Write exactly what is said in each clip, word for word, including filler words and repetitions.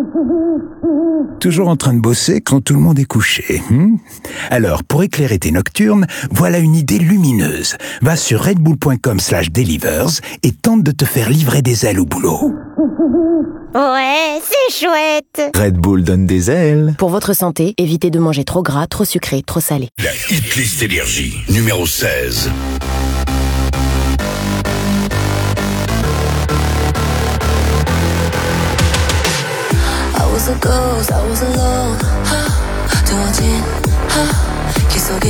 Toujours en train de bosser quand tout le monde est couché. Hmm Alors, pour éclairer tes nocturnes, voilà une idée lumineuse. Va sur redbull.com slash delivers et tente de te faire livrer des ailes au boulot. Ouais, c'est chouette. Red Bull donne des ailes. Pour votre santé, évitez de manger trop gras, trop sucré, trop salé. La Hitlist Énergie, numéro seize. I was a ghost, I was alone. 두어진 기 속에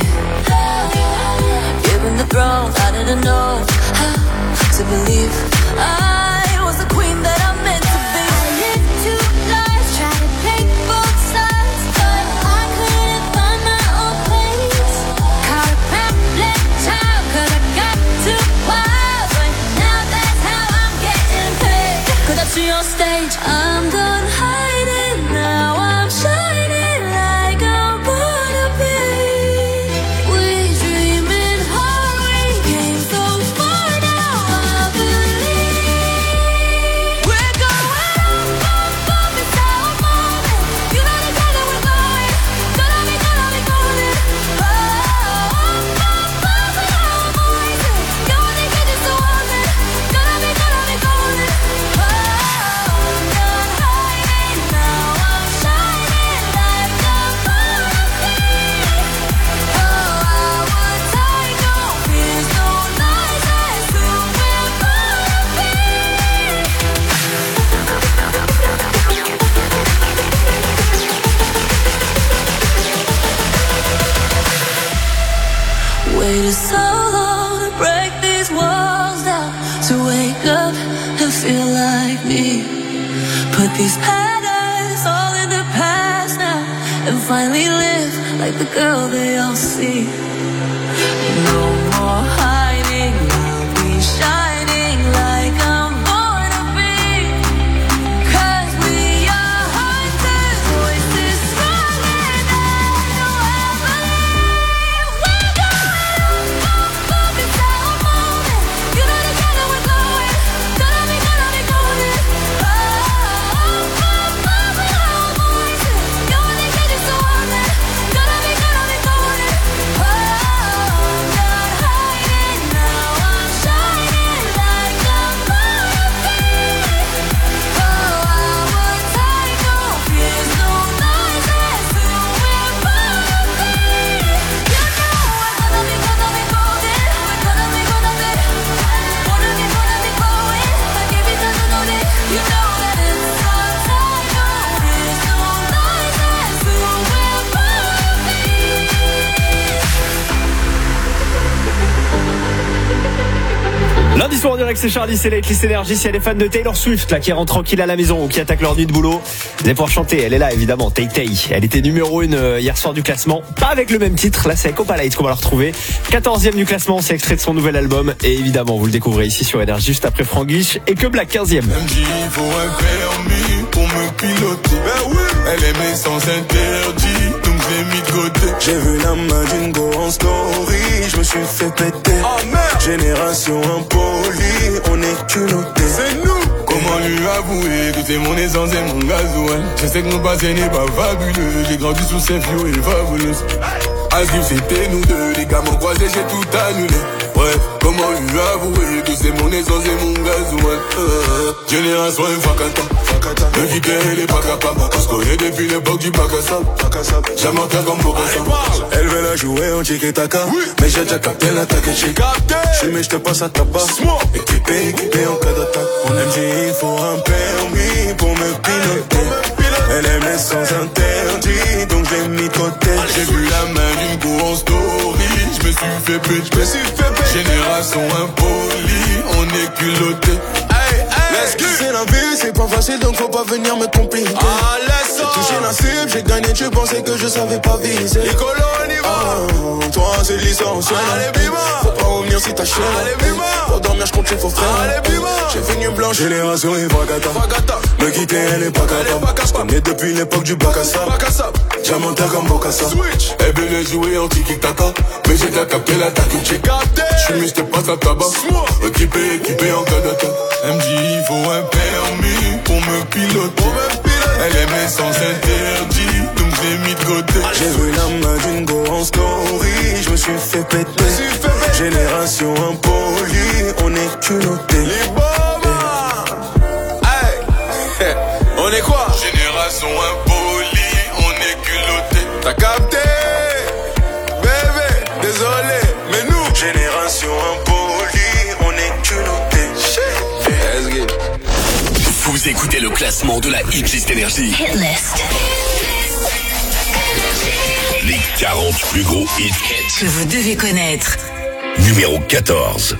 Given the throne, I didn't know how to believe I was the queen that I meant to be. I lived two lives, tried to take both sides, but I couldn't find my own place. Caught a pamphlet child, cause I got too wild, but now that's how I'm getting paid. Cause I see on stage, I'm done hiding, now I'm shining like I'm born to be. We dream in hurry, came so far, now I believe. We're going up, up, up, it's our moment. You know together we're going, gonna be, gonna be golden. Oh, up, up, up, with our voices. You wanna get this so often, gonna be, gonna be golden. Oh, I'm done hiding, now I'm shining like I'm born to be. Oh, I would take no fears, no lies, that's who we're born to be. Waited so long to break these walls down, to wake up and feel like me. Put these patterns all in the past now, and finally live like the girl they all see. No more hiding, I'll be shining like I'm born to be. Cause we are hunters, voices strong and I know I believe. We're going up, up, up, it's our moment. You know together we're going, gonna be, gonna be golden. Oh, up, up, up, with our voices. You wanna get this so often, gonna be, gonna be golden. Oh, I'm done hiding, now I'm shining like I'm born to be. Oh, I would take no fears, no lies, that's who we're born to be. You know we're gonna be, gonna be golden. We're gonna be, gonna be, gonna be, gonna be going. I give you time to know this. You know that it's our time. No fears, no lies, that's who we're born to be. Lundi soir en direct, c'est Charlie, c'est la Hitlist Énergie. Si elle est fan de Taylor Swift, là, qui rentre tranquille à la maison ou qui attaque leur nuit de boulot, vous allez pouvoir chanter. Elle est là, évidemment, Tay Tay. Elle était numéro une euh, hier soir du classement. Pas avec le même titre. Là, c'est avec Opalite qu'on va la retrouver. quatorzième du classement, c'est extrait de son nouvel album. Et évidemment, vous le découvrez ici sur Énergie, juste après Franglish et que Black, quinzième. Elle me dit il faut un permis pour me piloter. Ben oui. Elle aimait sans interdit, donc je l'ai mis de côté. J'ai vu la main d'une go en story, je me suis fait péter. Oh merde. Génération impolie, on est culotté. C'est nous. Comment lui avouer que c'est mon essence et mon gasoil. Je sais que mon passé n'est pas fabuleux, j'ai grandi sous ces vieux et fabuleux. Asif c'était nous deux, les gars m'ont croisé, j'ai tout annulé. Ouais, comment lui avouer que c'est mon essence et mon gasoil. euh, Génération infacata, me dit qu'elle est pas capable. On se connaît depuis l'époque du bac à sable. Jamais en comme Bokassa. Elle veut la jouer en tiki-taka, oui. Mais j'ai déjà capté l'attaque et j'ai capté. Je mais je te passe à tabac. Équipé, équipé en cas d'attaque. On M G, il faut un permis pour me piloter. Elle aime les sans interdit, donc je l'ai mis de côté. J'ai vu la main d'une go en story, je me suis fait péter. Je me suis fait péter. Génération impolie, on est culotté. Hey, hey, c'est la vie, c'est pas facile, donc faut pas venir me compliquer. Ah, laisse ça. J'ai touché la cible, j'ai gagné, tu pensais que je savais pas viser. Nicolo, on y va. Oh, toi, c'est l'essentiel. Allez, bima. Faut pas revenir si t'as chier. Allez, bima. Pour dormir, j'compte les faux frères. Allez, bima. J'ai fini blanche. Génération et Vagata. Me quitter, elle est pas capable. J'connais depuis l'époque du bac à sable. Diamanta comme Bokassa. Elle veut jouer en tiki-taka, mais j'ai déjà capté l'attaque. J'ai capté. J'suis mis, j'te passe à tabac. Équipé, équipé en cas d'attaque. Elle me dit il faut un permis pour me piloter. mes sens interdits, donc j'ai mis de côté. J'ai vu la main d'une go en story, je me suis fait péter. Génération impolie, on est culotté. Les bombes, hey. On est quoi? Génération impolie, on est culotté. T'as capté? Bébé, désolé, mais nous, génération impolie, on est culotté. Let's get. Vous écoutez le classement de la Hitlist Énergie. Hitlist. Les quarante plus gros hits que vous devez connaître. Numéro quatorze.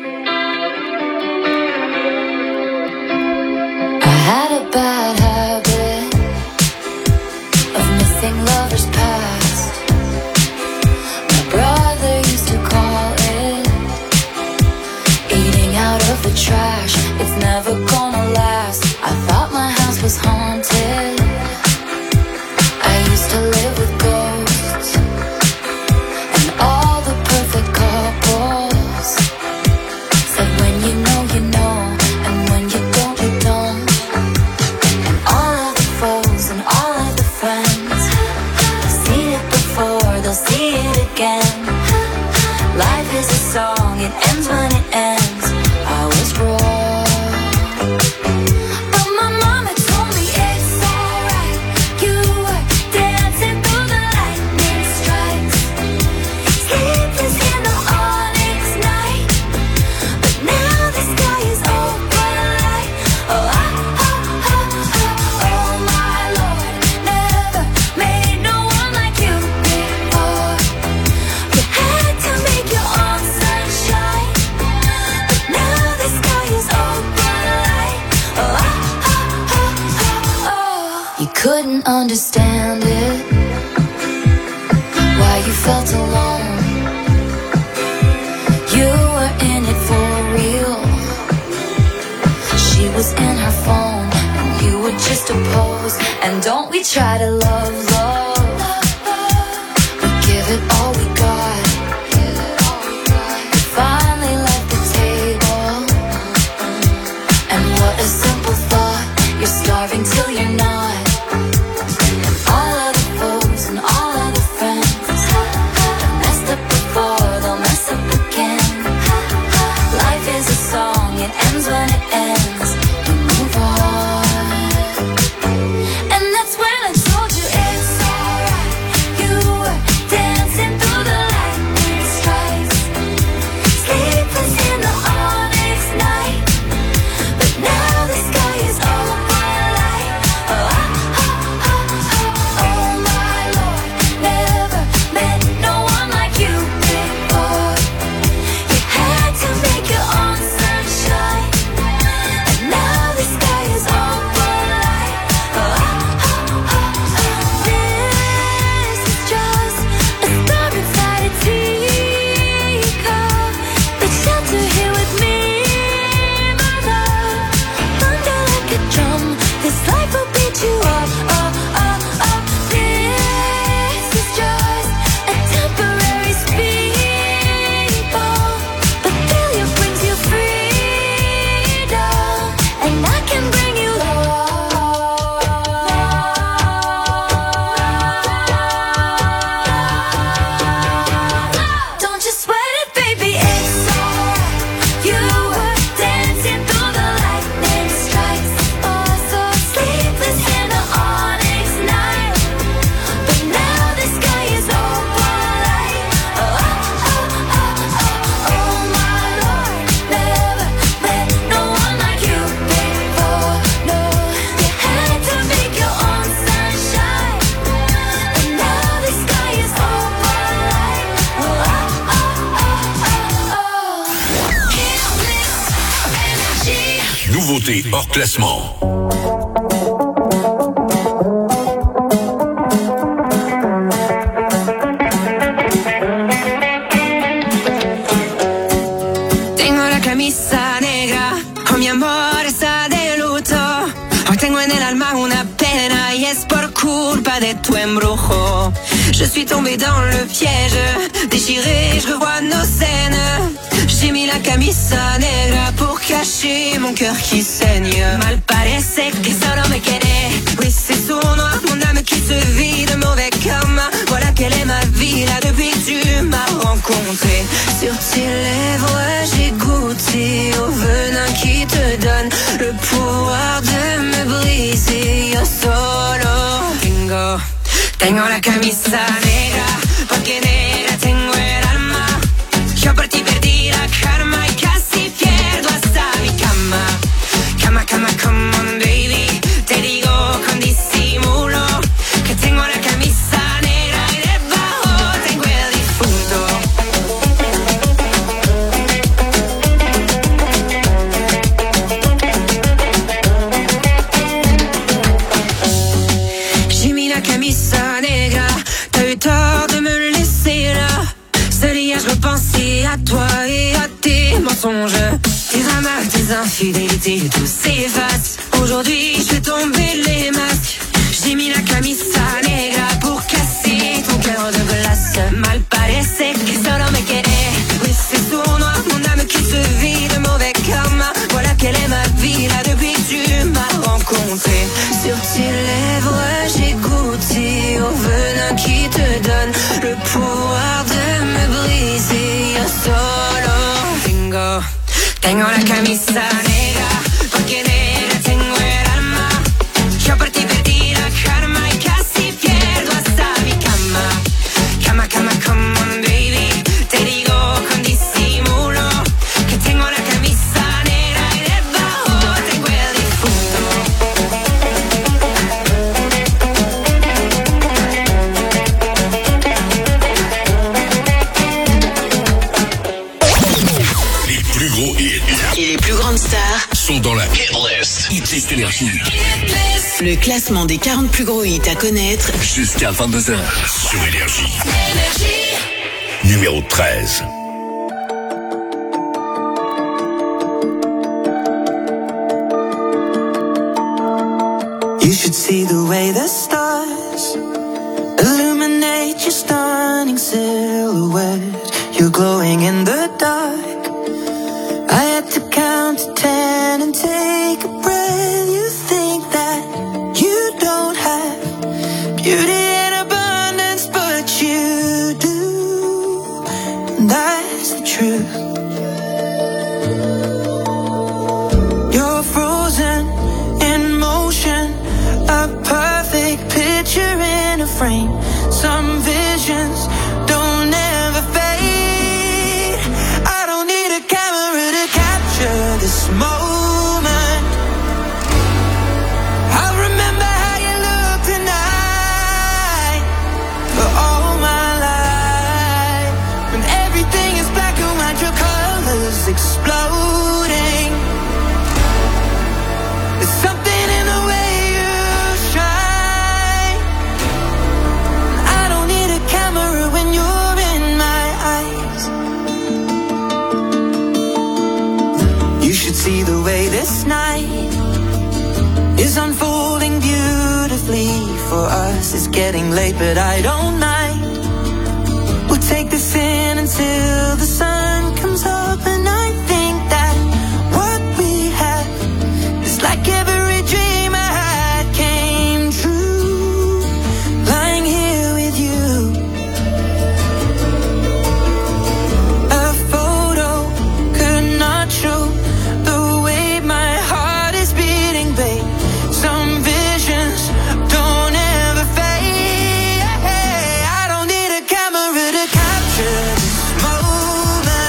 I had a bad habit of missing lovers past. My brother used to call it eating out of the trash. It's never gonna last. I thought my house was haunted. I used to live with ghosts and all the perfect couples. Said when you know, you know, and when you don't, you don't. And all of the foes and all of the friends, they've seen it before, they'll see it again. Life is a song, it ends when it ends. I was wrong. Couldn't understand it, why you felt alone. You were in it for real. She was in her phone, and you were just a pose. And don't we try to love, love? We give it all we got. We finally left the table. And what a simple thought. You're starving till you're not. Nouveauté hors classement. Tengo la camisa negra, oh mi amor está de luto. Hoy tengo en el alma una pena y es por culpa de tu embrujo. Je suis tombée dans le piège, déchirée, je revois nos scènes. J'ai mis la camisa negra pour cacher mon cœur qui saigne. Mal parece que solo me quedé, pues es un rencontré. Sur tes lèvres, j'ai goûté au venin qui te donne le pouvoir de me briser. Yo solo tengo, tengo la camisa negra, porque negra tengo el alma. Yo por ti perdí la karma y casi pierdo hasta mi cama. Cama, cama, come on baby, te digo con disimulo que tengo la camisa negra y debajo tengo el difunto. J'ai mis la camisa negra, t'as eu tort de me laisser là. Ce lien, je repensais à toi et à tes mensonges. Tes ramas, tes infidélités, tout s'efface. Aujourd'hui, je fais tomber les masques. J'ai mis la camisa negra pour casser ton cœur de glace. Mal parece que solo me quedé. Oui, c'est sournois, mon âme qui se vit de mauvais karma. Voilà quelle est ma vie là depuis que tu m'as rencontré. Sur tes lèvres, j'ai goûté au venin qui te donne le pouvoir de me briser. Yo solo tengo, tengo la camisa negra, porque negra tengo el alma. Yo por ti perdí la karma y casi pierdo hasta mi cama. Cama, cama, come on baby, te digo con disimulo que tengo la camisa negra y debajo tengo el difunto. Les plus gros hits Et les plus grandes stars sont dans la hit list. Hit Énergie. Le classement des quarante plus gros hits à connaître Jusqu'à vingt-deux heures sur Énergie. Numéro treize. You should see the way the stars illuminate your stunning silhouette. You're glowing in the dark. I had to count to ten and take a breath. You think that you don't have beauty in abundance, but you do. And that's the truth. You're frozen in motion, a perfect picture in a frame. Some visions don't ever fade. I don't need a camera to capture this moment. I'll remember how you look tonight for all my life. When everything is black and white, your colors exploding. There's something in the way you shine. I don't need a camera when you're in my eyes. You should see the way this night is unfolding beautifully for us. It's getting late, but I don't mind. We'll take this in until the sun comes up, and I think that what we have is like every dream I had came true. Lying here with you, a photo could not show the way my heart is beating, babe. Some visions don't ever fade. I don't need a camera to capture this moment.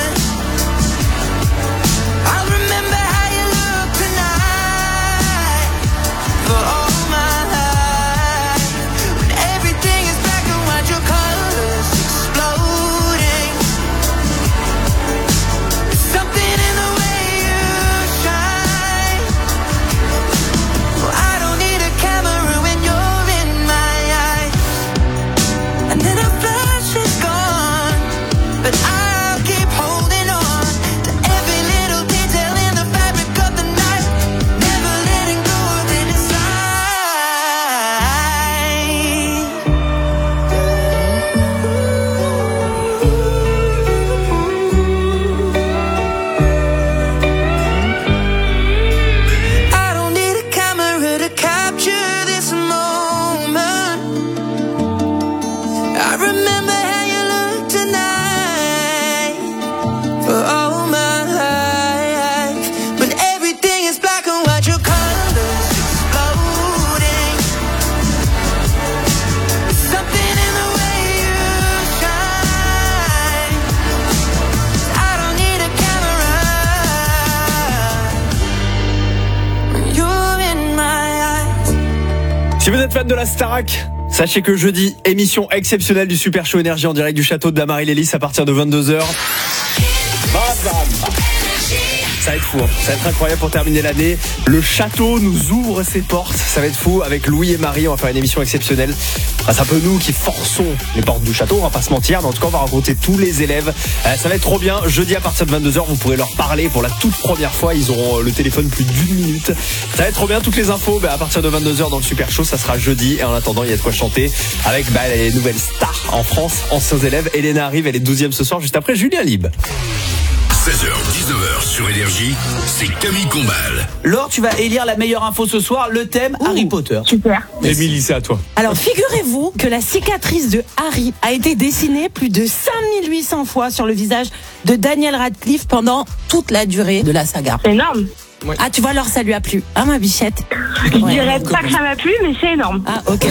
Si vous êtes fan de la Starac, sachez que jeudi, émission exceptionnelle du Super Show Énergie en direct du château de la Marie-Lélis à partir de vingt-deux heures. Bam, bam. Ça va être fou, hein. Ça va être incroyable pour terminer l'année. Le château nous ouvre ses portes. Ça va être fou. Avec Louis et Marie, on va faire une émission exceptionnelle. Ah, c'est un peu nous qui forçons les portes du château, on va pas se mentir. Mais en tout cas, on va rencontrer tous les élèves. Euh, ça va être trop bien. Jeudi à partir de vingt-deux heures, vous pourrez leur parler pour la toute première fois. Ils auront le téléphone plus d'une minute. Ça va être trop bien. Toutes les infos, bah, à partir de vingt-deux heures dans le Super Show, ça sera jeudi. Et en attendant, il y a de quoi chanter avec bah, les nouvelles stars en France, anciens élèves. Elena arrive, elle est douzième ce soir, juste après Julien Lib. seize heures, dix-neuf heures sur Énergie, c'est Camille Combal. Laure, tu vas élire la meilleure info ce soir, le thème Ouh, Harry Potter. Super. Émilie, c'est à toi. Alors, figurez-vous que la cicatrice de Harry a été dessinée plus de cinq mille huit cents fois sur le visage de Daniel Radcliffe pendant toute la durée de la saga. C'est énorme. Ouais. Ah, tu vois, Laure, ça lui a plu. Ah, ma bichette. Je ouais, dirais pas que ça m'a plu, mais c'est énorme. Ah, ok.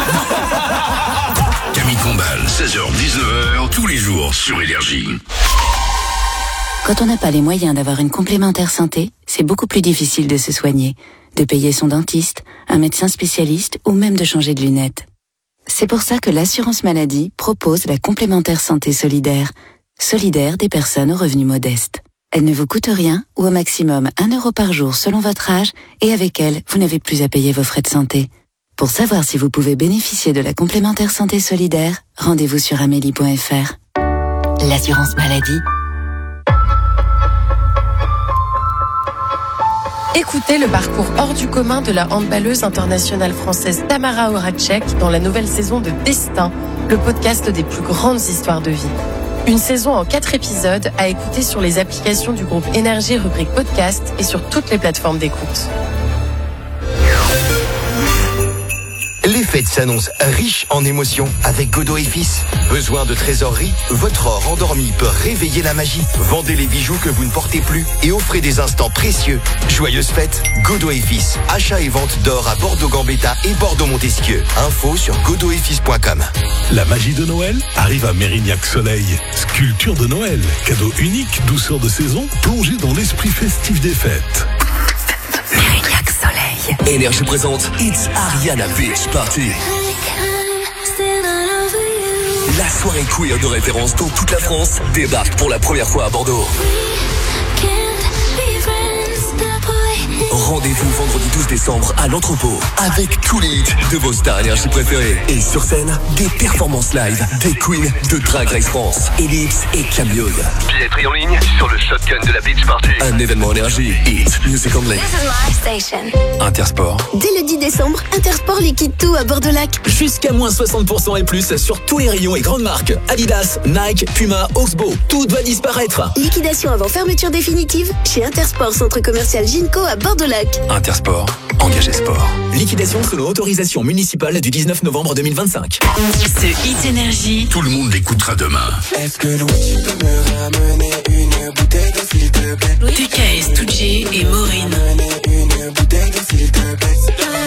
Camille Combal, seize heures, dix-neuf heures, tous les jours sur Énergie. Quand on n'a pas les moyens d'avoir une complémentaire santé, c'est beaucoup plus difficile de se soigner, de payer son dentiste, un médecin spécialiste ou même de changer de lunettes. C'est pour ça que l'assurance maladie propose la complémentaire santé solidaire, solidaire des personnes aux revenus modestes. Elle ne vous coûte rien ou au maximum un euro par jour selon votre âge et avec elle, vous n'avez plus à payer vos frais de santé. Pour savoir si vous pouvez bénéficier de la complémentaire santé solidaire, rendez-vous sur amélie point f r. L'assurance maladie. Écoutez le parcours hors du commun de la handballeuse internationale française Tamara Horacek dans la nouvelle saison de Destin, le podcast des plus grandes histoires de vie. Une saison en quatre épisodes à écouter sur les applications du groupe Énergie rubrique podcast et sur toutes les plateformes d'écoute. Les fêtes s'annoncent riches en émotions avec Godot et Fils. Besoin de trésorerie? Votre or endormi peut réveiller la magie. Vendez les bijoux que vous ne portez plus et offrez des instants précieux. Joyeuses fêtes, Godot et Fils. Achat et vente d'or à Bordeaux-Gambetta et Bordeaux-Montesquieu. Info sur godot et fils point com. La magie de Noël arrive à Mérignac Soleil. Sculpture de Noël, cadeau unique, douceur de saison, plongé dans l'esprit festif des fêtes. Mérignac Soleil. Énergie présente It's Ariana Beach Party. La soirée queer de référence dans toute la France débarque pour la première fois à Bordeaux. Rendez-vous vendredi douze décembre à l'Entrepôt avec tous les hits de vos stars énergie préférées. Et sur scène, des performances live des queens de Drag Race France, Ellipse et Camille. Billetterie en ligne sur le shotgun de la Beach Party. Un événement énergie, Hit Music Only. Intersport. Dès le dix décembre, Intersport liquide tout à Bordeaux-Lac. Jusqu'à moins soixante pour cent et plus sur tous les rayons et grandes marques. Adidas, Nike, Puma, Oxbow, tout va disparaître. Liquidation avant fermeture définitive chez Intersport Centre Commercial Ginko à Bordeaux-Lac. Intersport, engagé sport. Liquidation selon autorisation municipale du dix-neuf novembre deux mille vingt-cinq. Ce Hit Énergie. Tout le monde l'écoutera demain. Est-ce que Louis peut me ramener une bouteille d'eau s'il te plaît? T K S, Toujé et Maureen. Une bouteille d'eau s'il te plaît.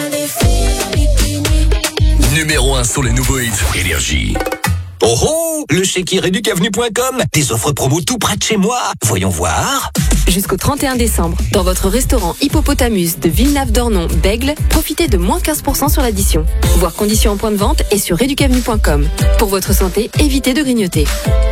Numéro un sur les nouveaux hits. Énergie. Oh oh, le chéquier Reducavenue point com. Des offres promo tout près de chez moi. Voyons voir. Jusqu'au trente et un décembre, dans votre restaurant Hippopotamus de Villeneuve-d'Ornon-Bègle, profitez de moins quinze pour cent sur l'addition. Voir conditions en point de vente et sur reducavenue point com. Pour votre santé, évitez de grignoter.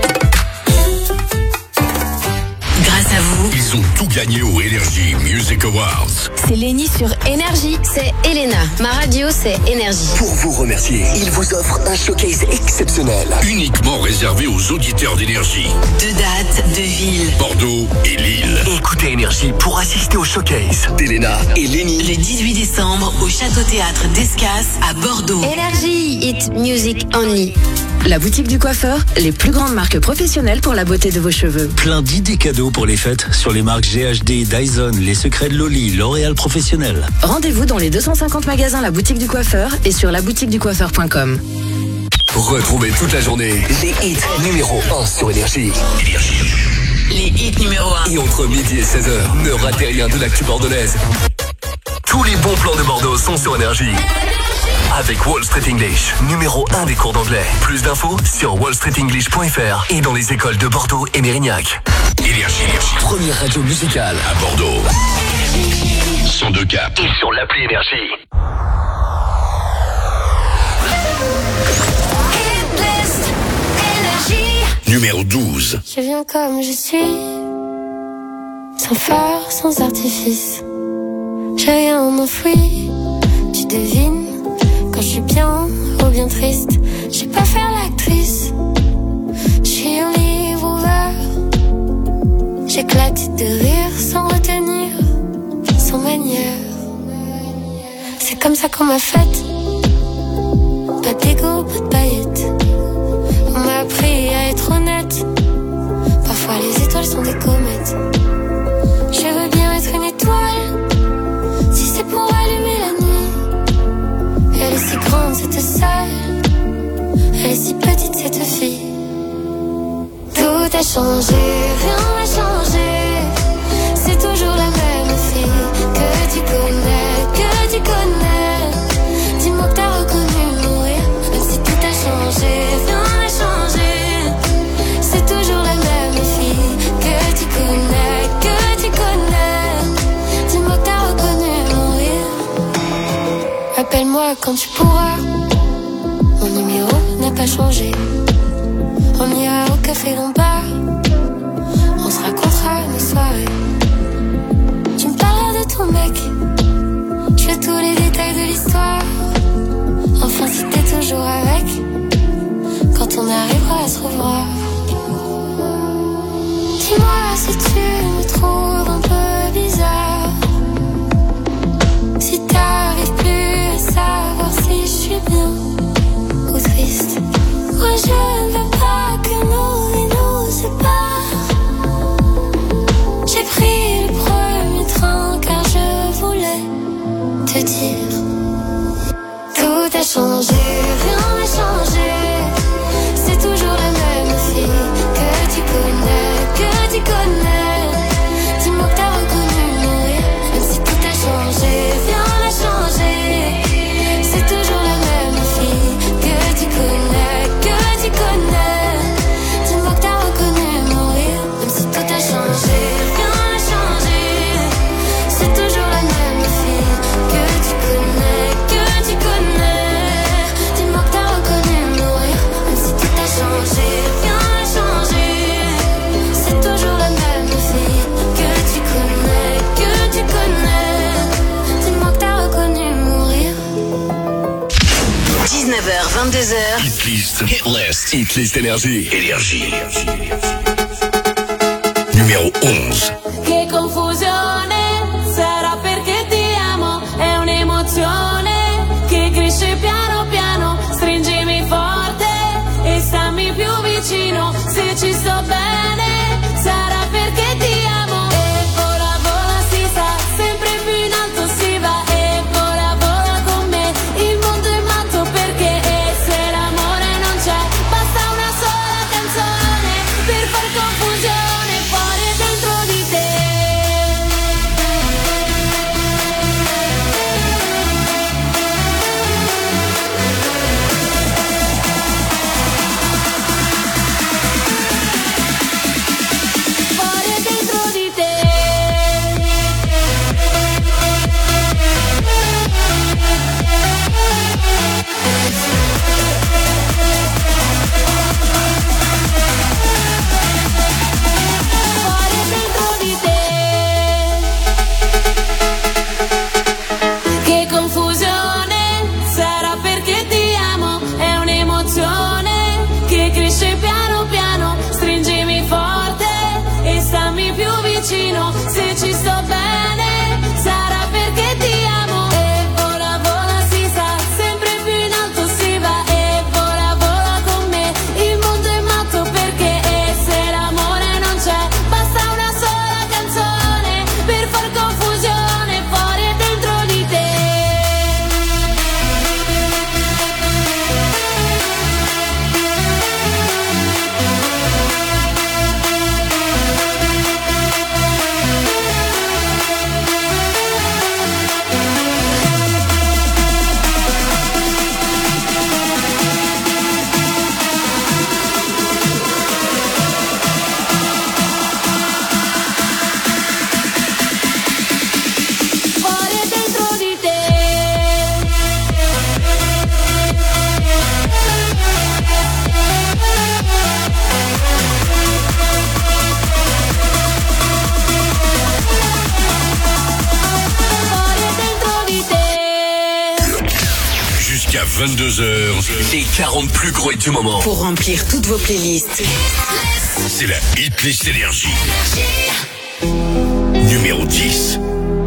Grâce à vous, ils ont tout gagné au Energy Music Awards. C'est Lénie sur Énergie, c'est Elena. Ma radio, c'est Énergie. Pour vous remercier, ils vous offrent un showcase exceptionnel. Uniquement réservé aux auditeurs d'Énergie. Deux dates, deux villes. Bordeaux et Lille. Écoutez Énergie pour assister au showcase d'Elena et Lénie. Le dix-huit décembre au Château Théâtre d'Escasse à Bordeaux. Énergie, Hit Music Only. La boutique du coiffeur, les plus grandes marques professionnelles pour la beauté de vos cheveux. Plein d'idées cadeaux pour les fêtes sur les marques G H D, Dyson, Les Secrets de Loli, L'Oréal Professionnel. Rendez-vous dans les deux cent cinquante magasins La Boutique du Coiffeur et sur la boutique du coiffeur point com. Retrouvez toute la journée les hits numéro un sur Énergie. Énergie. Les hits numéro un. Et entre midi et seize heures, ne ratez rien de l'actu bordelaise. Tous les bons plans de Bordeaux sont sur Énergie. Avec Wall Street English, numéro un des cours d'anglais. Plus d'infos sur wall street english point f r et dans les écoles de Bordeaux et Mérignac. Énergie, Énergie. Première radio musicale à Bordeaux. cent deux cap et sur l'appli Énergie. numéro douze. Je viens comme je suis, sans phare, sans artifice. Je viens m'enfuir, tu devines, quand je suis bien ou bien triste. Je sais pas faire l'actrice, je suis un livre ouvert. J'éclate de rire sans retenir, sans manière. C'est comme ça qu'on m'a faite, pas d'égo, pas de paillettes. On m'a appris à être honnête, parfois les étoiles sont des comètes. Je veux bien être une étoile, si c'est pour allumer la nuit. Elle est si grande cette salle, elle est si petite cette fille. Tout a changé, rien n'a changé. C'est toujours la même fille que tu connais, que tu connais. Dis-moi que t'as reconnu mourir, même si tout a changé, rien n'a changé. C'est toujours la même fille que tu connais, que tu connais. Dis-moi que t'as reconnu mourir. Appelle-moi quand tu pourras, mon numéro n'a pas changé. On ira au café Lombard, on se racontera nos soirées. Tu me parleras de ton mec, je veux tous les détails de l'histoire. Enfin si t'es toujours avec, quand on arrivera à se revoir. Dis-moi si tu me trouves un peu bizarre, si t'arrives plus à savoir si je suis bien ou triste. Moi je ne veux pas que nos vies nous séparent. J'ai pris le premier train car je voulais te dire. Tout a changé, rien n'a changé. C'est toujours la même fille que tu connais, que tu connais. Dis-moi que t'as reconnu mourir, même si tout a changé, rien n'a changé. C'est toujours la même fille que tu connais, que tu connais. Dis-moi que t'as reconnu mourir, même si tout a changé, rien n'a changé. C'est toujours la même fille que tu connais, que tu connais. Dis-moi que t'as reconnu mourir, même si tout a changé, rien n'a changé. C'est toujours la même fille que tu connais, que tu connais. Dis-moi que t'as reconnu mourir. dix-neuf heures, vingt-deux heures. Hitlist. Hitlist. Hitlist Énergie. Énergie. Numéro onze. Che confusione, sarà perché ti amo, è un'emozione che cresce piano piano, stringimi forte e stammi più vicino, se ci sto bene, sarà perché ti amo. E vola vola si sa, sempre più in alto si va, e vola vola con me, il mondo è matto perché e se l'amore non c'è, basta una sola canzone per far confusione fuori e dentro di te. vingt-deux heures, les quarante plus gros hits du moment. Pour remplir toutes vos playlists. C'est la Hitlist Énergie. Numéro dix.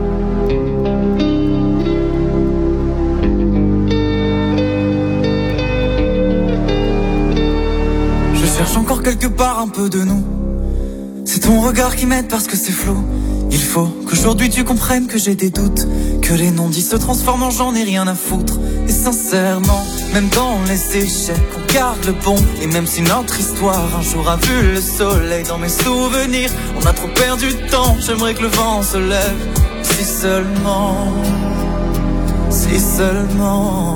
Je cherche encore quelque part un peu de nous. C'est ton regard qui m'aide parce que c'est flou. Il faut qu'aujourd'hui tu comprennes que j'ai des doutes, que les non-dits se transforment en j'en ai rien à foutre. Et sincèrement, même dans les échecs, on garde le bon. Et même si notre histoire un jour a vu le soleil, dans mes souvenirs, on a trop perdu de temps. J'aimerais que le vent se lève. Si seulement, si seulement,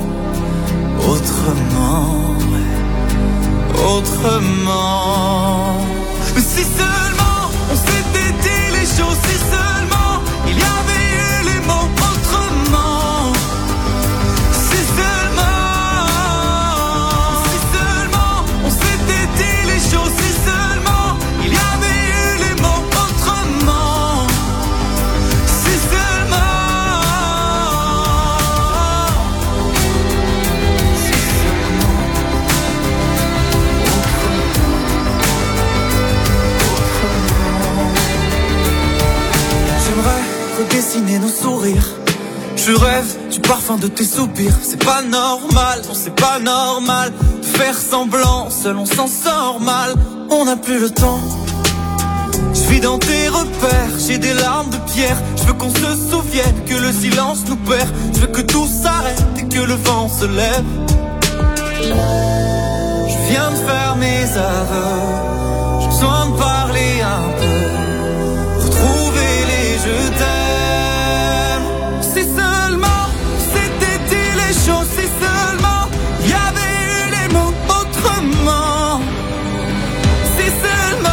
autrement, autrement. Mais si seulement on s'était dit les choses, si seulement il y avait eu les mots autrement. Si seulement, si seulement on s'était dit les choses, si seulement il y avait eu les mots autrement. Si seulement, si seulement, redessiner nos sourires. Je rêve du parfum de tes soupirs. C'est pas normal, non c'est pas normal de faire semblant, seul on s'en sort mal. On n'a plus le temps. Je vis dans tes repères, j'ai des larmes de pierre. Je veux qu'on se souvienne que le silence nous perd. Je veux que tout s'arrête et que le vent se lève. Je viens de faire mes aveux. J'ai besoin de parler un peu, retrouver les je t'aime. Si seulement c'était dit les choses, si seulement il y avait eu les mots autrement. Si seulement,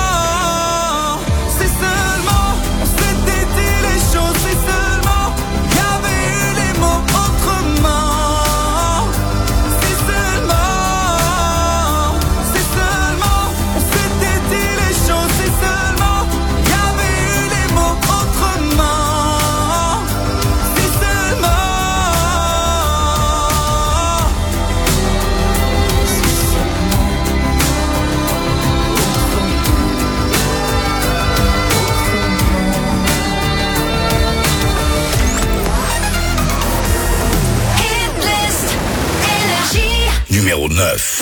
si seulement on s'était dit les choses, si seulement il y avait eu les mots autrement. Si seulement, si seulement on s'était dit les choses, si seulement il y avait eu les mots autrement. Si seulement, Hitlist Énergie. Numéro neuf.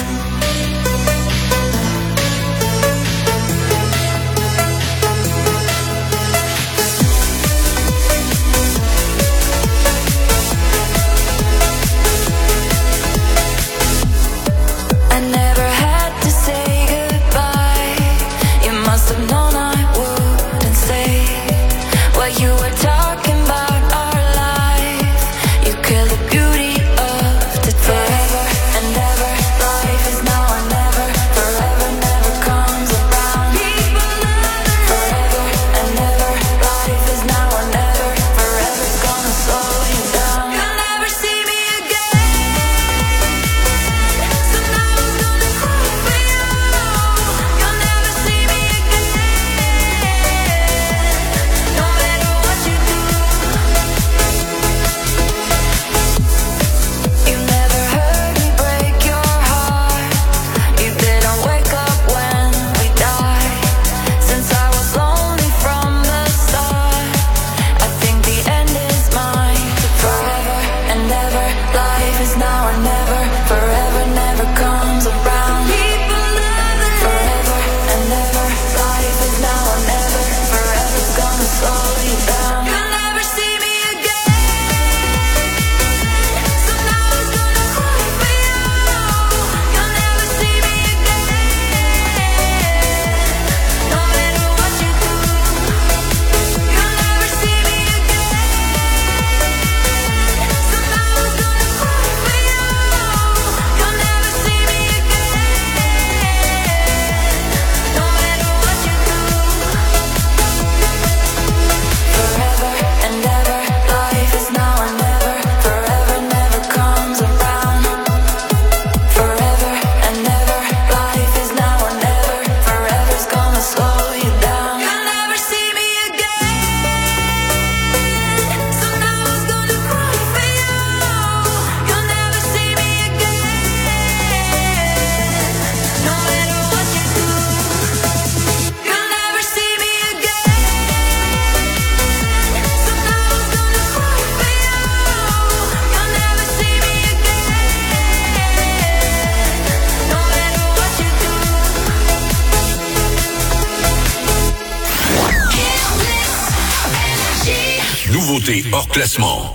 I never had to say goodbye. You must have known I wouldn't say what you were talking about our life. You killed the beauty of the forever and ever. Life is now or never. nouveautés hors classement.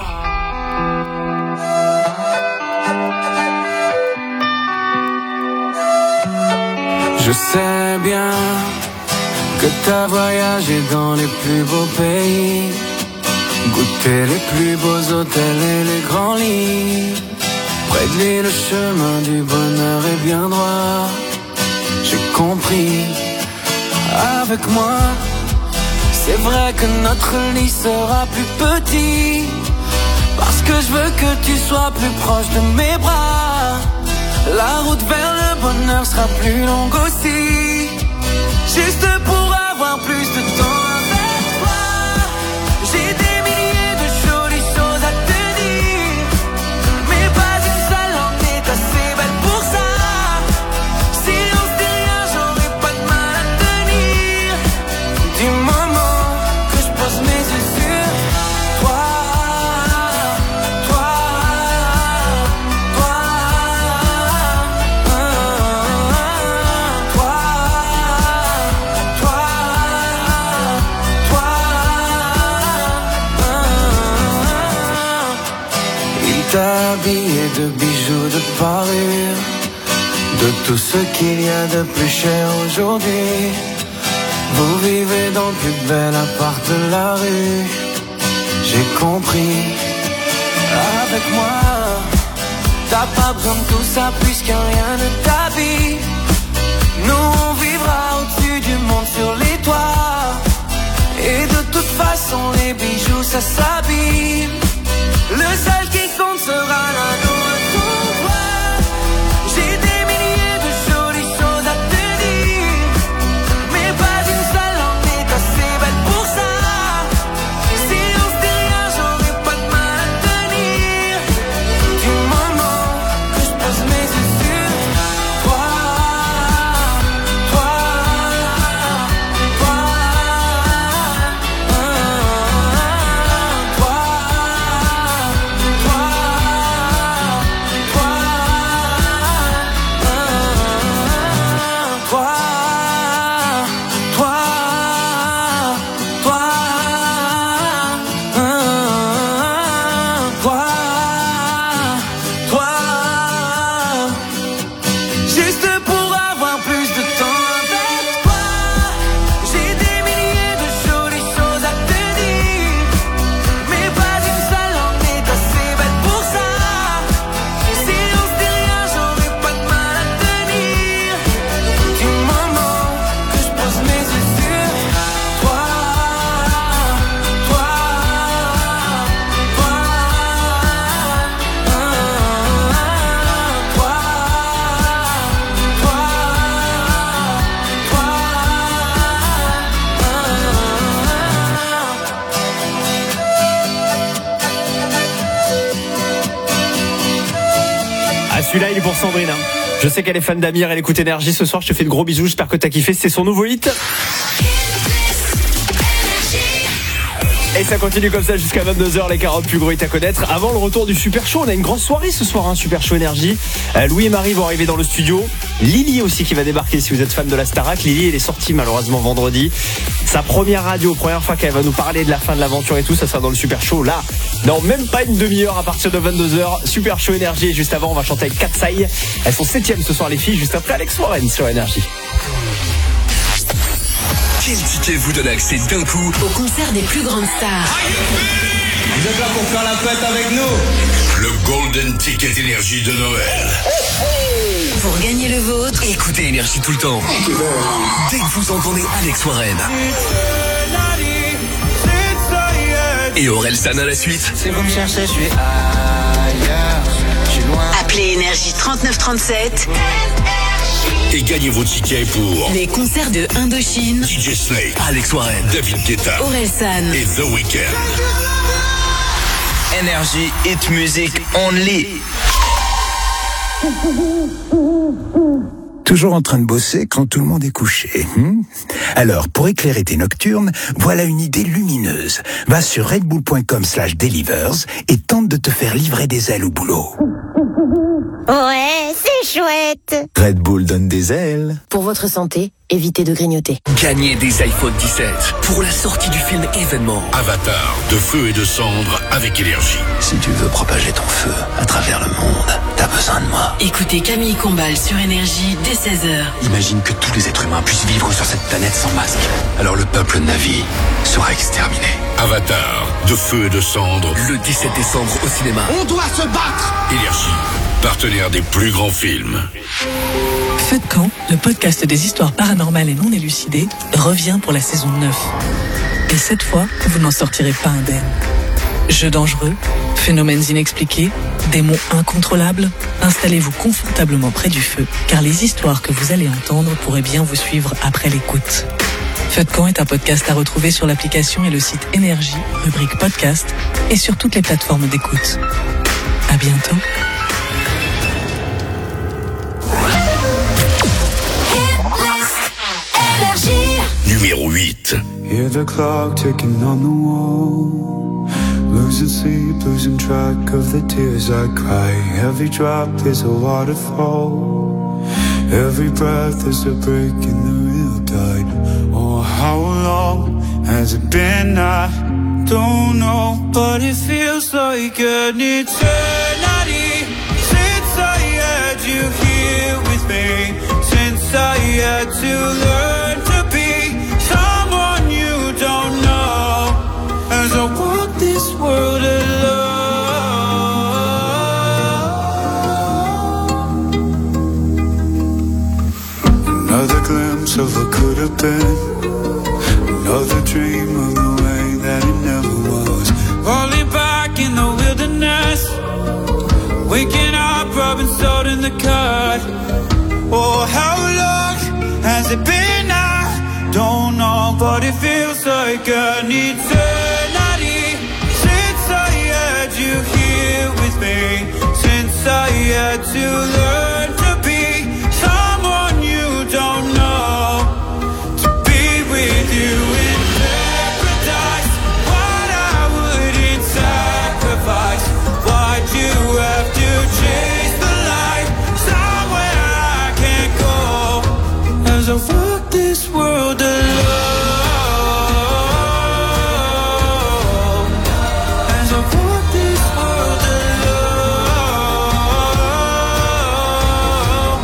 Je sais bien que t'as voyagé dans les plus beaux pays, goûté les plus beaux hôtels et les grands lits. Près de lui le chemin du bonheur est bien droit. J'ai compris, avec moi, c'est vrai que notre lit sera plus petit, parce que je veux que tu sois plus proche de mes bras. La route vers le bonheur sera plus longue aussi, juste pour avoir plus de temps avec toi. J'ai des milliers de jolies choses à te dire, mais pas une seule en est assez belle pour ça. Si on se dit rien, j'aurais pas de mal à tenir, du moment que je pose mes yeux sur toi. Habillé de bijoux, de parures, de tout ce qu'il y a de plus cher aujourd'hui. Vous vivez dans le plus bel appart de la rue. J'ai compris, avec moi, t'as pas besoin de tout ça puisque rien ne t'habille. Nous on vivra au-dessus du monde sur les toits, et de toute façon les bijoux ça s'abîme. Le seul qui compte sera l'anneau à ton doigt. J'ai des milliers de jolies choses à te dire, mais pas une seule en est assez belle pour ça. Si on se dit rien, j'aurais pas de mal à tenir, du moment que je pose mes yeux sur toi. Toi, toi, Celui-là, il est pour Sandrine. Je sais qu'elle est fan d'Amir, elle écoute Énergie ce soir. Je te fais de gros bisous, j'espère que t'as kiffé. C'est son nouveau hit. Et ça continue comme ça jusqu'à vingt-deux heures, les quarante plus gros hits à connaître. Avant le retour du Super Show, on a une grosse soirée ce soir, hein, Super Show Énergie. Euh, Louis et Marie vont arriver dans le studio. Lily aussi qui va débarquer si vous êtes fan de la Starac. Lily, elle est sortie malheureusement vendredi. Sa première radio, première fois qu'elle va nous parler de la fin de l'aventure et tout, ça sera dans le Super Show. Là, dans même pas une demi-heure à partir de vingt-deux heures, Super Show Énergie. Et juste avant, on va chanter avec Katsai. Elles sont septième ce soir les filles, juste après Alex Warren sur Énergie. Quel ticket vous donne accès d'un coup au concert des plus grandes stars? Vous êtes là pour faire la fête avec nous? Le Golden Ticket Énergie de Noël. Pour gagner le vôtre, écoutez Énergie tout le temps. Dès que vous entendez Alex Warren et Orelsan à la suite. Si vous me cherchez, je suis ailleurs. Je suis loin. Appelez Énergie trente-neuf trente-sept. Et gagnez vos tickets pour les concerts de Indochine, D J Snake, Alex Warren, David Guetta, Orelsan et The Weeknd. Énergie, hit music only. Toujours en train de bosser quand tout le monde est couché. Hmm Alors, pour éclairer tes nocturnes, voilà une idée lumineuse. Va sur redbull.com slash delivers et tente de te faire livrer des ailes au boulot. Ouais, c'est chouette. Red Bull donne des ailes. Pour votre santé, évitez de grignoter. Gagnez des iPhone dix-sept pour la sortie du film événement Avatar, de feu et de cendres avec énergie. Si tu veux propager ton feu à travers le monde, t'as besoin de moi. Écoutez Camille Combal sur Énergie dès seize heures. Imagine que tous les êtres humains puissent vivre sur cette planète sans masque. Alors le peuple Na'vi sera exterminé. Avatar, de feu et de cendres. Le dix-sept décembre au cinéma. On doit se battre. Énergie, partenaire des plus grands films. Feu de camp, le podcast des histoires paranormales et non élucidées, revient pour la saison neuf. Et cette fois, vous n'en sortirez pas indemne. Jeux dangereux, phénomènes inexpliqués, démons incontrôlables, installez-vous confortablement près du feu, car les histoires que vous allez entendre pourraient bien vous suivre après l'écoute. Feu de camp est un podcast à retrouver sur l'application et le site Énergie, rubrique podcast, et sur toutes les plateformes d'écoute. À bientôt. Numéro huit. Hear the clock ticking on the wall. Losing sleep, losing track of the tears I cry. Every drop is a waterfall. Every breath is a break in the real tide. Oh, how long has it been? I don't know, but it feels like an eternity since I had you here with me. Since I had to learn to be someone you don't know. As I walk this world alone. Another glimpse of what could have been. Another dream of the way that it never was. Falling back in the wilderness. Waking up, rubbing salt in the cut. Oh, how long has it been? I don't know, but it feels like an eternity since I had you here with me. Since I had to learn to be someone you don't know. To be with you in paradise, what I wouldn't sacrifice. Why'd you have to chase the light somewhere I can't go? As I walk this world alone. As I walk this world alone.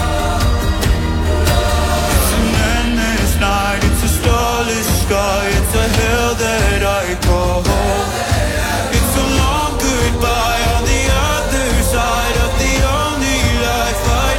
It's an endless night, it's a starless sky, it's a hell that I call home. It's a long goodbye on the other side of the only life I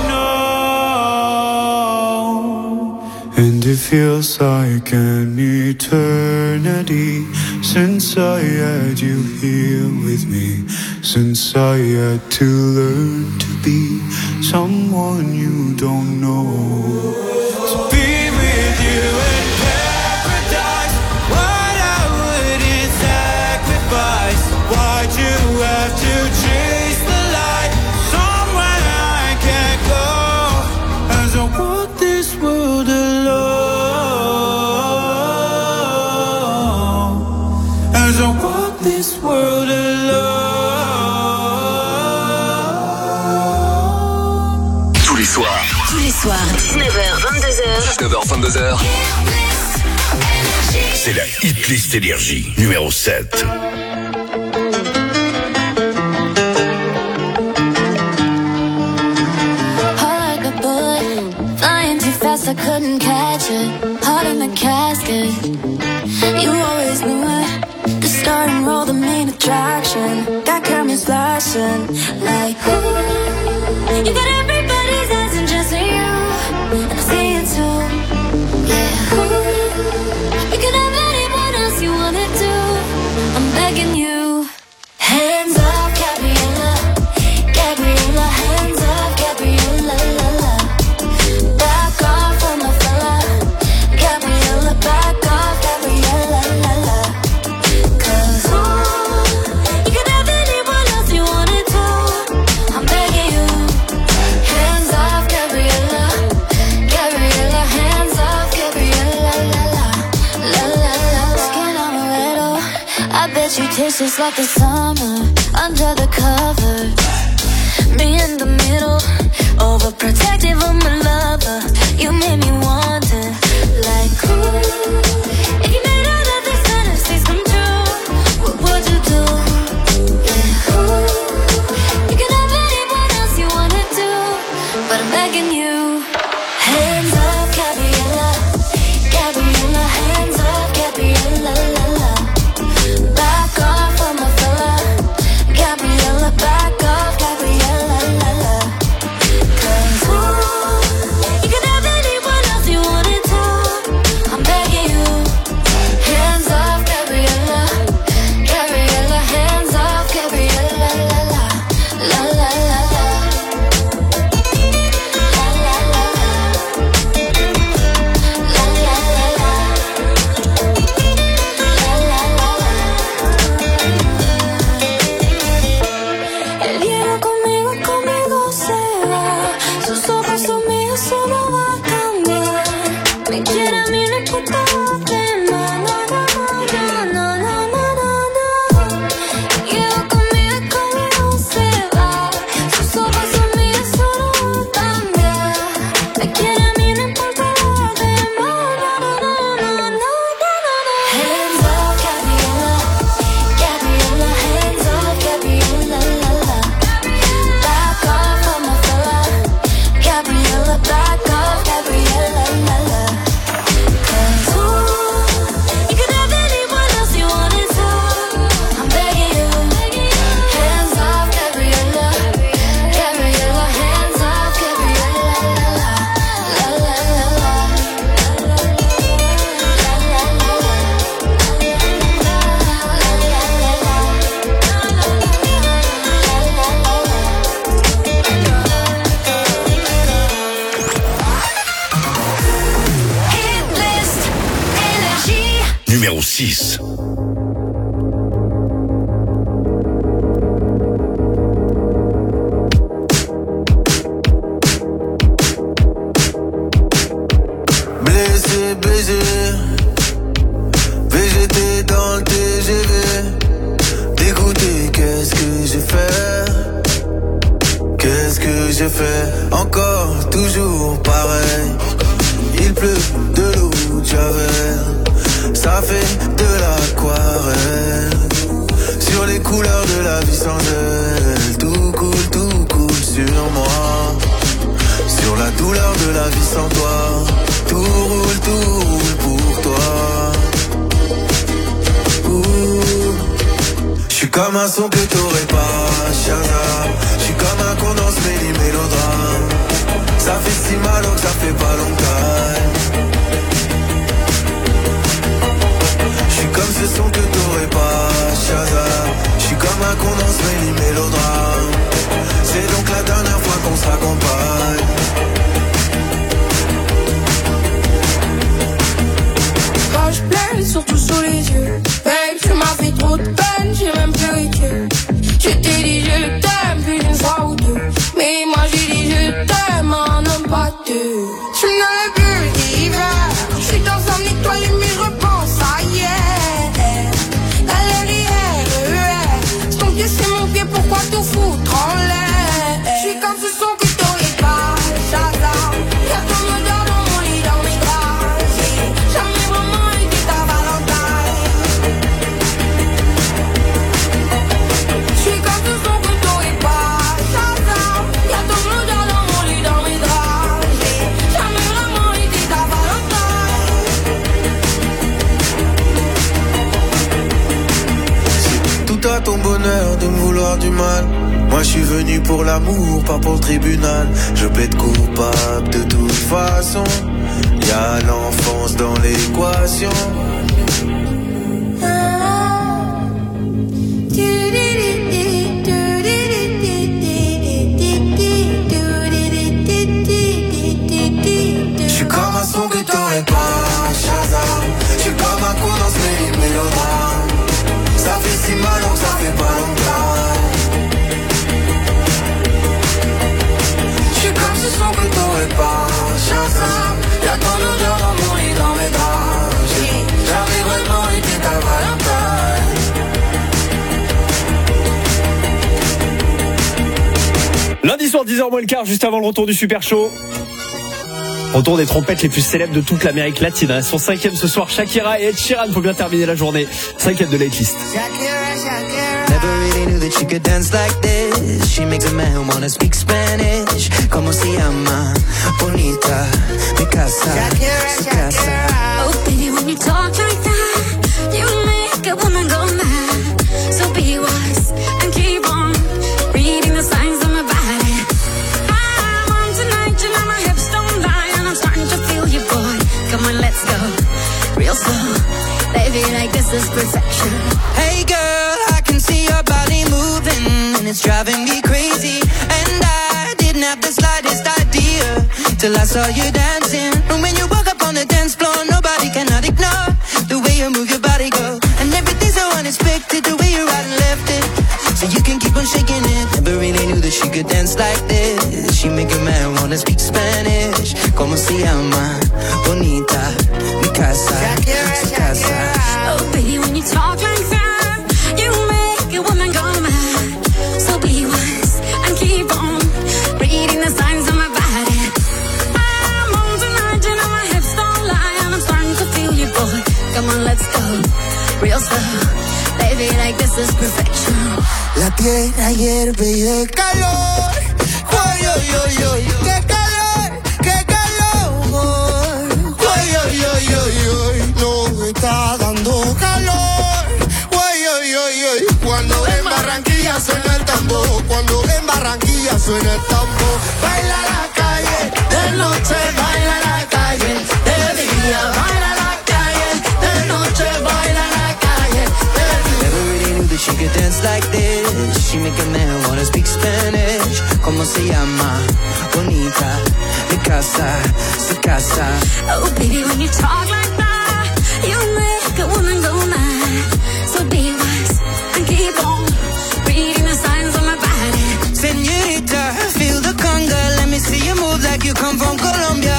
know. And it feels like an eternity since I had you here with me. Since I had to learn to be someone you don't know. To be with you in paradise, what I wouldn't sacrifice. Why'd you have to chase the light somewhere I can't go? As I walk this world alone. As I walk this world alone. Tous les soirs. Tous les soirs, dix-neuf heures, vingt-deux heures. dix-neuf heures, vingt-deux heures. C'est la hitlist énergie, numéro sept. Heart like a bullet, flying too fast, I couldn't catch it. Heart in the casket, you always knew it. The start and roll, the main attraction. Got cameras flashing, like ooh. You got everybody's eyes and just you, and I see it too. Yeah, ooh. You could have anyone else you wanted to. I'm begging you, hands up, Gabriella, Gabriella, hands up, Gabriella, la la. Back off on my fella, Gabriella, back off, Gabriella, la la. 'Cause ooh, you could have anyone else you wanted to. I'm begging you, It's just like the summer under the cover. Me in the middle, overprotective of my lover. You made me wonder, like, ooh, if you made all of these fantasies come true, what would you do? Yeah, ooh, you can have anyone else you wanna do, but I'm begging you. Hands up, Gabriella, Gabriella, hands up, Gabriella, la la. Back off from my fella, Gabriella, back off, Gabriella, la la. Cause ooh, you can have anyone else you wanted to, I'm begging you. Hands off, Gabriella, Gabriella, hands off, Gabriella, la la, la la la la. Él viene conmigo, conmigo se va. Sus ojos son míos, eso no va a cambiar. Me quiere a mí, no importa lo demás. No, no, no, no, no, no, no, no. Llega conmigo, conmigo se va. Sus ojos son míos, eso no va a cambiar. Me quiere a mí, no importa lo demás. No, no, no, no, no, no, no, no. Hands up, Gabriella, Gabriella, hands up, Gabriella, la la. Back off from my fella, Gabriella, back off, Gabriella, la la. Cause ooh, you can have anyone else you wanted to, I'm begging you. Hands off, Gabriella, Gabriella, hands off, Gabriella, la la, la la la la. Hit list, énergie. Numéro six. Blessé, baisé, V G T dans le T G V. Dégoûté, qu'est-ce que j'ai fait? Qu'est-ce que j'ai fait? Encore, toujours pareil. Il pleut de l'eau de Javel. Ça fait de l'aquarelle. Sur les couleurs de la vie sans elle. Tout coule, tout coule sur moi. Sur la douleur de la vie sans toi. Tout roule, tout roule pour toi. J'suis comme un son que t'aurais pas, Shazam. J'suis comme un condensé des mélodrames. Ça fait si mal donc ça fait pas longtemps. J'suis comme ce son que t'aurais pas, Shazam. J'suis comme un condensé des mélodrames. C'est donc la dernière fois qu'on s'accompagne. Quand je pleure, surtout sous les yeux. Babe, tu m'as fait trop de peine, j'ai même pleuré Dieu. Je t'ai dit je t'aime plus d'une fois ou deux. Mais moi j'ai dit je t'aime en homme pas deux. Je n'avais plus d'hiver. Je suis dans un étoile mais je repense à hier. La lumière, c'est ton pied, c'est mon pied, pourquoi tout foutre en l'air? Je suis comme ce son que t'aurais pas, Shazam. Y'a ton odeur dans mon lit, dans mes draps. J'ai jamais vraiment été ta Valentine. Je suis comme ce son que t'aurais pas, Shazam. Y'a ton odeur dans mon lit, dans mes draps. J'ai jamais vraiment été ta C'est tout à ton bonheur de me vouloir du mal. Moi je suis venu pour l'amour, pas pour le tribunal. Je plaide coupable de toute façon. Y'a l'enfance dans l'équation. J'suis comme un son que t'aurais pas, Shazam. J'suis comme un coup dans ce mélodrame. Ça fait si mal donc ça fait pas longtemps. J'suis comme ce son que t'aurais pas, Shazam. Y'a ton odeur dans mon lit, dans mes draps. J'ai jamais vraiment dix heures moins le quart, juste avant le retour du Super Show. Retour des trompettes les plus célèbres de toute l'Amérique latine. Son cinquième ce soir, Shakira et Ed Sheeran pour bien terminer la journée. Cinquième de la hitlist. Never really knew that she could dance like this. She makes a man wanna speak Spanish. Como se llama? Bonita, mi casa, su casa. Oh baby, when you talk like that, you make a woman go mad. So be wise and keep on reading the signs of my body. I'm on tonight, you know my hips don't lie, and I'm starting to feel you, boy. Come on, let's go real slow, baby, like this is perfection. Hey girl, I can see your body moving, and it's driving me crazy. And I didn't have the slightest idea till I saw you dancing. And when you walk up on the dance floor, nobody cannot ignore the way you move your body, girl. And everything's so unexpected, the way you right and left it, so you can keep on shaking it. Never really knew that she could dance like this. She make a man wanna speak Spanish. Como se llama? Bonita, mi casa, su casa. Oh baby, when you talk like that, you make a woman go mad. So be wise and keep on reading the signs of my body. I'm on tonight, you know my hips don't lie, and I'm starting to feel you, boy. Come on, let's go real slow, baby, like this is perfection. La tierra hierve y de calor. Oy, oy, oy, oy, qué calor, qué calor. Oy, oy, oy, oy, oy, no me está dando calor. Oy, oy, oy, oy, cuando en Barranquilla suena el tambor, cuando en Barranquilla suena el tambor. Baila la calle, de noche baila la calle, de día baila la calle, de noche baila la calle, de día. Never really knew that she could dance like this. She make a man wanna speak Spanish. Como se llama? Bonita, mi casa, su casa. Oh baby, when you talk like that, you make a woman go mad. So be wise and keep on reading the signs of my body. Señorita, feel the conga. Let me see you move like you come from Colombia.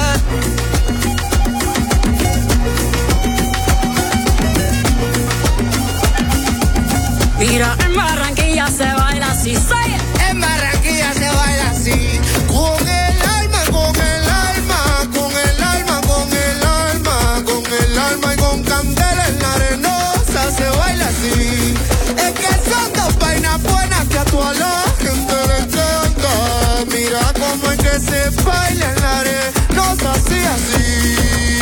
Mira, en Barranquilla se baila así, say it. En Barranquilla se baila así. Con el alma, con el alma, con el alma, con el alma, con el alma y con candela en la arenosa se baila así. Es que son dos vainas buenas que a toda la gente le encanta. Mira cómo es que se baila en la arenosa así, así.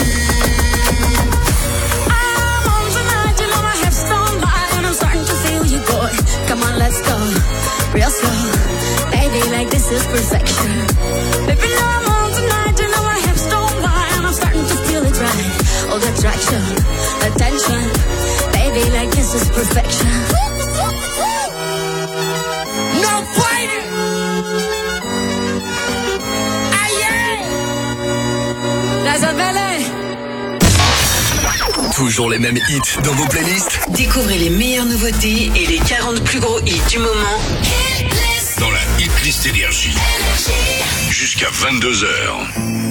Come on, let's go real slow, baby, like this is perfection. Baby, now I'm on tonight, you know my hips don't lie, and I'm starting to feel it right. All the attraction, attention, baby, like this is perfection. No fighting. Aïe. That's a belly. Toujours les mêmes hits dans vos playlists. Découvrez les meilleures nouveautés et les quarante plus gros hits du moment. Dans la hitlist Énergie. Jusqu'à vingt-deux heures.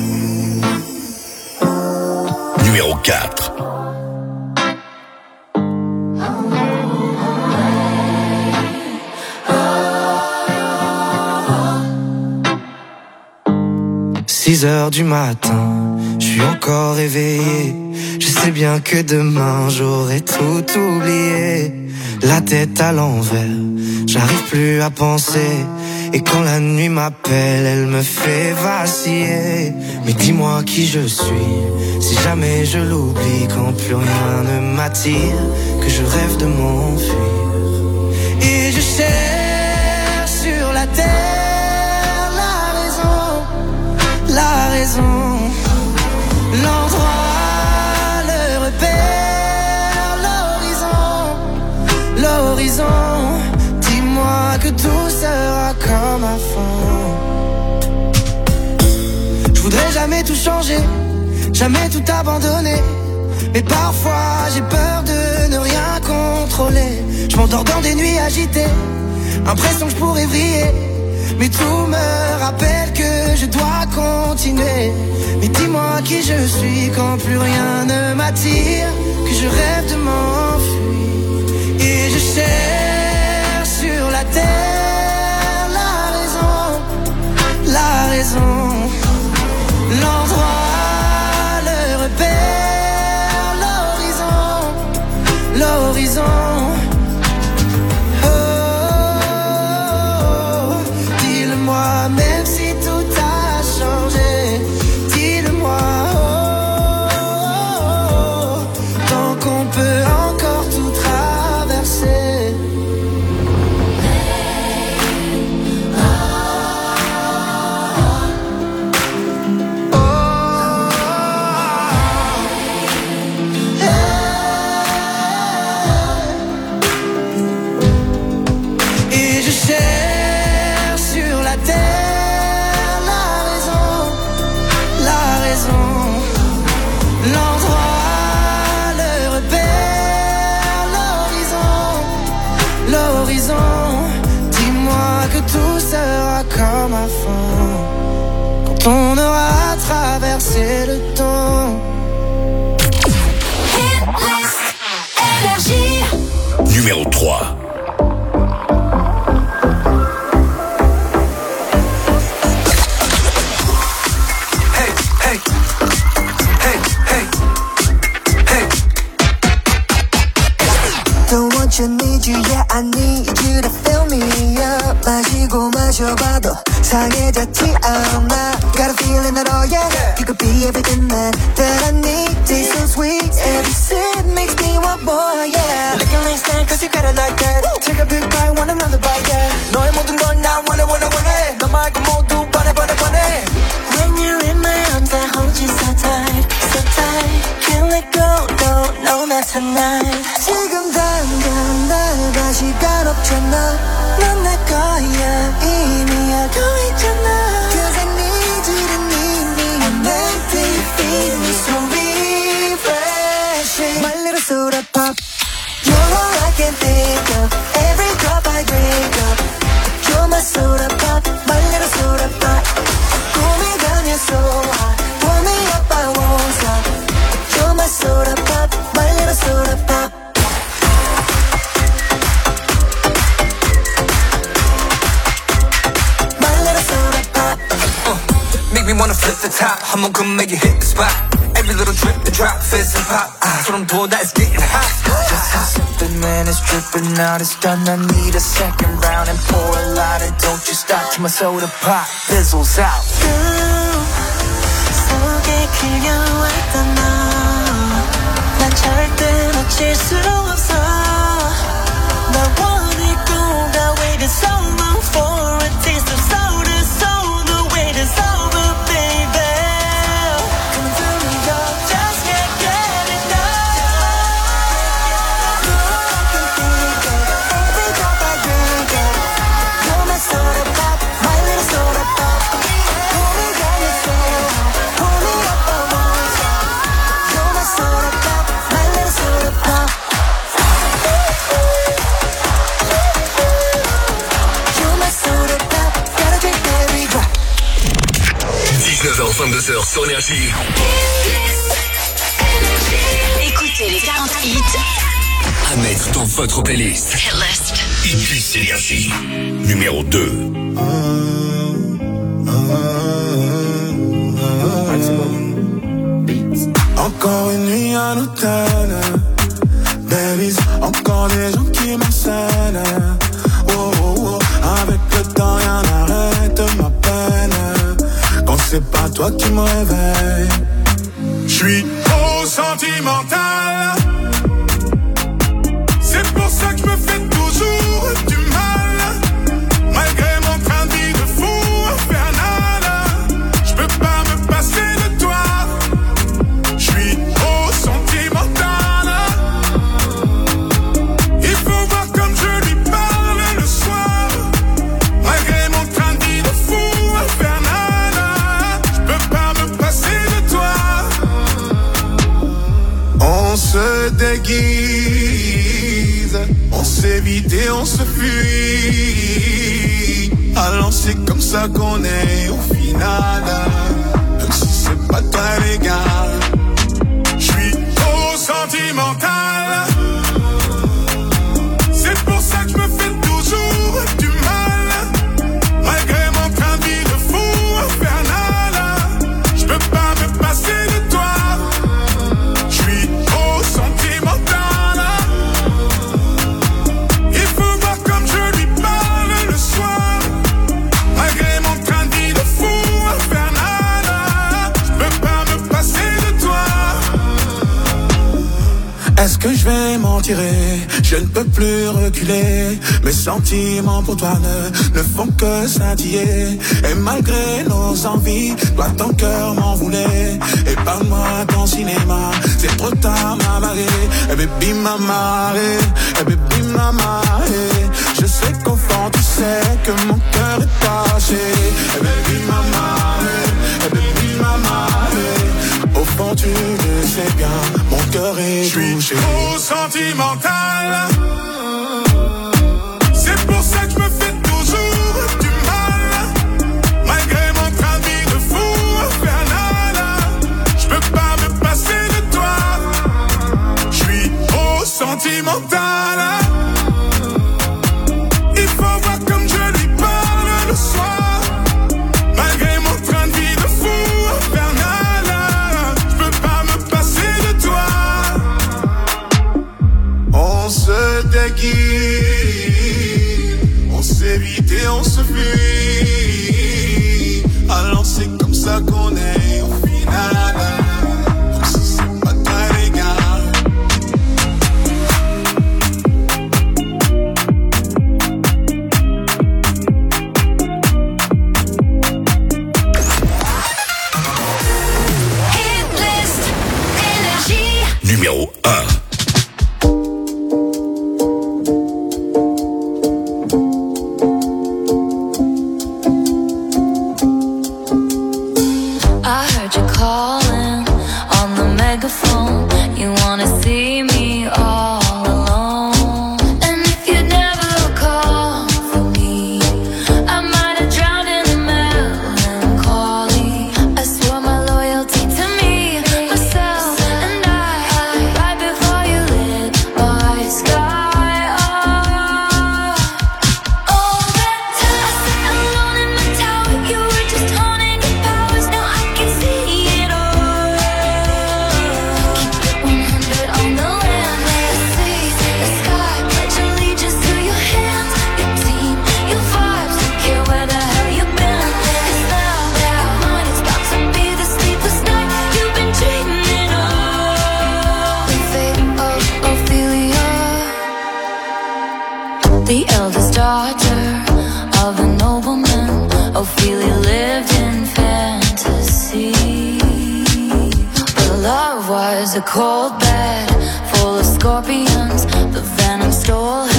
Numéro quatre. six heures du matin, je suis encore réveillé. Je sais bien que demain j'aurai tout oublié. La tête à l'envers, j'arrive plus à penser. Et quand la nuit m'appelle, elle me fait vaciller. Mais dis-moi qui je suis, si jamais je l'oublie. Quand plus rien ne m'attire, que je rêve de m'enfuir. Et je cherche sur la terre la raison, la raison, l'endroit, le repère, l'horizon, l'horizon. Dis-moi que tout sera comme avant. Je voudrais jamais tout changer, jamais tout abandonner. Mais parfois j'ai peur de ne rien contrôler. Je m'endors dans des nuits agitées, impression que je pourrais vriller. Mais tout me rappelle que je dois continuer. Mais dis-moi qui je suis quand plus rien ne m'attire, que je rêve de m'enfuir. Et je cherche sur la terre la raison, raison. L'endroit, le repère, l'horizon, l'horizon. Oh, dis-le-moi, même si tout a changé. Dis-le-moi, oh, tant qu'on peut encore tout traverser. Tout sera comme avant quand on aura traversé le temps. Énergie. Numéro trois. Hey, hey, hey, hey, hey. Don't want you, need you, yeah, I need you to fill me up. 마시고 마셔봐도 상해졌지 않아. Got a feeling that oh yeah, you could be everything that, that I need. Taste so sweet, every sip makes me want more, yeah. Looking like stand cause you got it like that. Take a big bite, want another bite, yeah. 너의 모든 건 나 원해 원해 원해. 너 말고 모두 번해 번해 번해. When you're in my arms I hold you so tight, so tight. Can't let go, no, no, not tonight. 지금 당장 날 봐 시간 없잖아. 넌 내 거야 이미 알고 있잖아. Cause I need you to need me. I'm empty, feed me so refreshing. My little soda pop. You're all I can think of. Every drop I drink up. You're my soda pop. My little soda pop. Cool me down, you're so hot. Pull me up, I won't stop. You're my soda pop. My little soda pop. Me wanna flip the top, 한번 come make it hit the spot. Every little drip, the drop, fizz and pop. 아, 소름 돋아, it's getting hot. Just a sippin', man, it's dripping out. It's done, I need a second round and pour a lot. And don't you stop till my soda pop fizzles out. 속에 그려왔던 너, 난 절대 놓칠 수 없어. 나 원했고, I waited so long for a taste of soda, so the wait is over. dix-neuf heures vingt-deux heures sur Énergie. Écoutez les quarante hits à mettre dans votre playlist. Hitlist Énergie. Numéro deux. Encore une nuit à l'hôtel, babies, encore des gens qui m'enseignent. Oh, oh, oh, avec le temps rien n'arrête ma peine. Quand c'est pas toi qui me réveille, j'suis trop sentimental. C'est pour ça que je me fais toujours du mal. Malgré mon train de vie de fou infernal, j'peux pas me passer de toi. J'suis trop sentimental. Il faut voir comme je lui parle le soir. Malgré mon train de vie de fou infernal, j'peux pas me passer de toi. On se déguise, on s'évite et on se fuit. Alors c'est comme ça qu'on est au final. Même si c'est pas toi les gars, j'suis trop sentimental. C'est pour ça que je me fais toujours du mal. Malgré mon train de vie de fou infernal. que je vais m'en tirer. Je ne peux plus reculer. Mes sentiments pour toi ne, ne font que scintiller. Et malgré nos envies, toi ton cœur m'en voulait. Et parle-moi ton cinéma, c'est trop tard m'a marré. Et baby m'a marré, et baby m'a marré. Je sais qu'au fond tu sais que mon cœur est taché. Et baby m'a marré, et baby m'a marré. Au fond tu le sais bien, mon cœur est touché. Je suis trop sentimental. C'est pour ça que je me fais toujours du mal. Malgré mon train de vie de fou infernal, je peux pas me passer de toi. Je suis trop sentimental. Il faut voir comme je lui parle le soir. Malgré mon train de vie de fou infernal, je peux pas me passer de toi. On se déguise, on s'évite et on se fuit. Alors c'est comme ça qu'on est au final. Comme si c'est pas très légal. Numéro un. The eldest daughter of a nobleman, Ophelia lived in fantasy. But love was a cold bed full of scorpions. The venom stole her